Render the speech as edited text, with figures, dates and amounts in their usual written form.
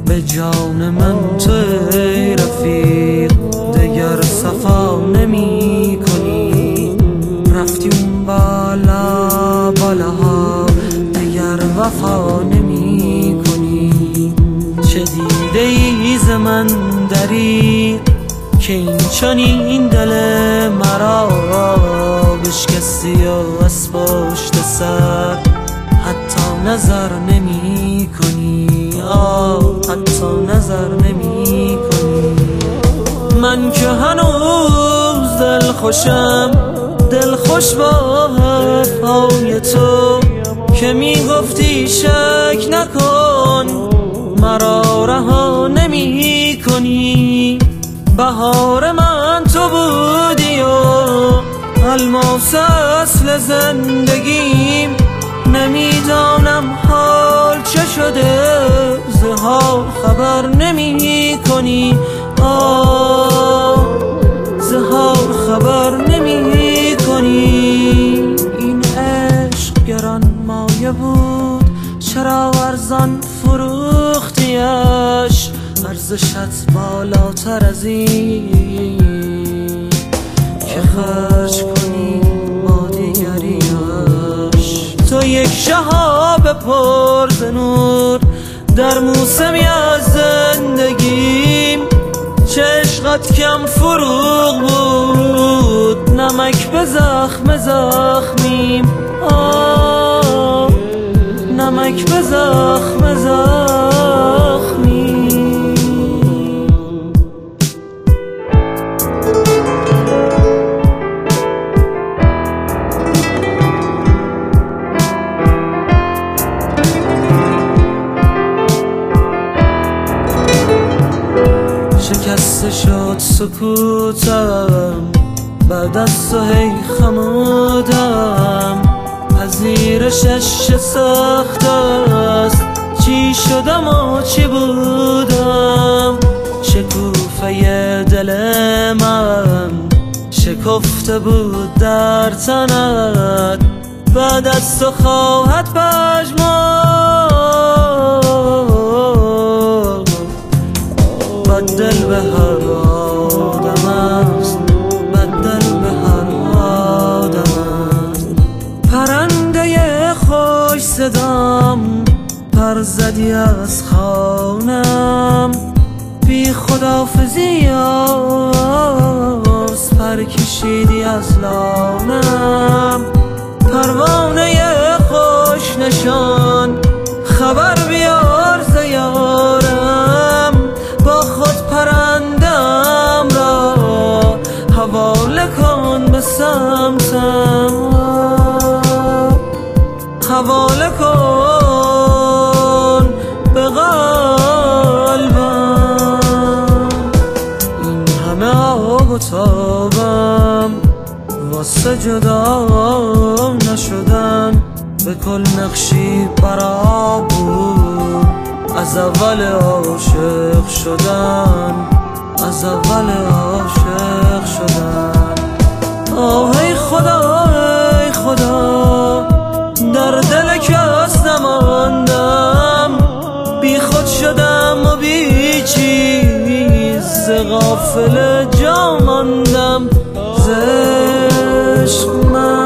به جان من تو ای رفیق دگر صفا نمی کنی. رفتی اون بالا بالاها دگر وفا نمی کنی. چه دیده ای ز من داری که این چنین دل مرا بشکستی و از پشت سر حتی نظر نمی کنی. حتی نظر نمی کنی. من که هنوز دل خوشم، دل خوش با وفای تو که می گفتی شک نکن مرا رها نمی کنی. بهار من تو بودی و الماس اصل زندگیم. نمیدانم حال چه شده ز حال خبر نمی کنی. ز حال خبر نمی کنی. این عشق گران مایه بود چرا ارزان فروختیش؟ ارزشت بالاتر از این که خرج کنی با دیگریش. تو یک شهاب پر ز نور در موسمی از زندگیم. چه عشقت کم فروغ بود نمک به زخم زخمیم. نمک به زخم زخمیم. شکسته شد سکوتم بعد از تو هی خمودم. پذیرشش سخت است چی شدم و چی بودم. شکوفه دل من شکفته بود در تنت بعد از تو خواهد پژمرد. بدل به هر آدم است، بدل به هر آدم است. پرنده خوش صدام پر زدی از خانم. بی خداحافظی از پر کشیدی از لانم. پروانه خوش نشان خبر بیار ز یارم. با خود پرندم را حواله کن به سمتم. حواله کن به قلبم. این همه آب و تابم واسه جدا نشدن. به کل نقشی برا بود از اول عاشق شدن. از اول عاشق شدن. ای خدا ای خدا در دل کس نماندم. بی خود شدم و بی چیز غافل جا ماندم. ز عشق من